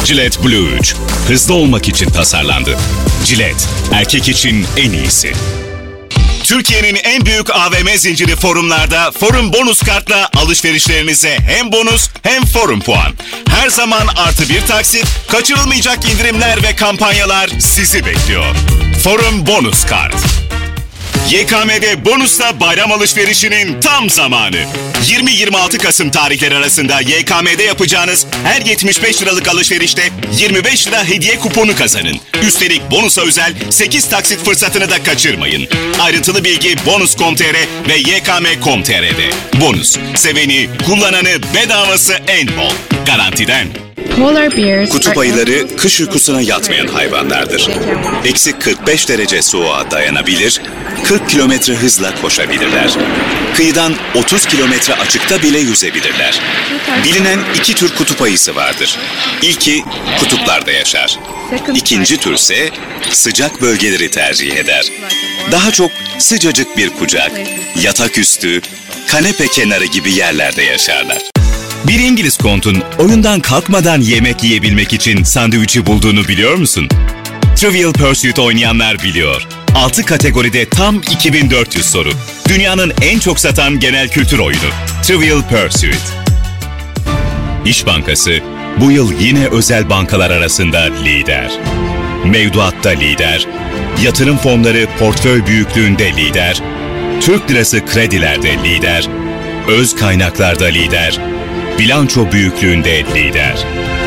Gillette Blue 3. Hızlı olmak için tasarlandı. Gillette, erkek için en iyisi. Türkiye'nin en büyük AVM zinciri Forum'larda Forum bonus kartla alışverişlerinize hem bonus hem Forum puan. Her zaman artı bir taksit, kaçırılmayacak indirimler ve kampanyalar sizi bekliyor. Forum bonus kart. YKM'de bonusla bayram alışverişinin tam zamanı. 20-26 Kasım tarihleri arasında YKM'de yapacağınız her 75 liralık alışverişte 25 lira hediye kuponu kazanın. Üstelik bonusa özel 8 taksit fırsatını da kaçırmayın. Ayrıntılı bilgi bonus.com.tr ve ykm.com.tr'de. Bonus, seveni, kullananı, bedavası en bol. Garantiden. Kutup ayıları kış uykusuna yatmayan hayvanlardır. Eksi 45 derece soğuğa dayanabilir, 40 kilometre hızla koşabilirler. Kıyıdan 30 kilometre açıkta bile yüzebilirler. Bilinen 2 tür kutup ayısı vardır. İlki kutuplarda yaşar. İkinci tür ise sıcak bölgeleri tercih eder. Daha çok sıcacık bir kucak, yatak üstü, kanepe kenarı gibi yerlerde yaşarlar. Bir İngiliz kontun oyundan kalkmadan yemek yiyebilmek için sandviçi bulduğunu biliyor musun? Trivial Pursuit oynayanlar biliyor. 6 kategoride tam 2400 soru. Dünyanın en çok satan genel kültür oyunu. Trivial Pursuit. İş Bankası bu yıl yine özel bankalar arasında lider. Mevduatta lider, yatırım fonları portföy büyüklüğünde lider, Türk lirası kredilerde lider, öz kaynaklarda lider, bilanço büyüklüğünde lider.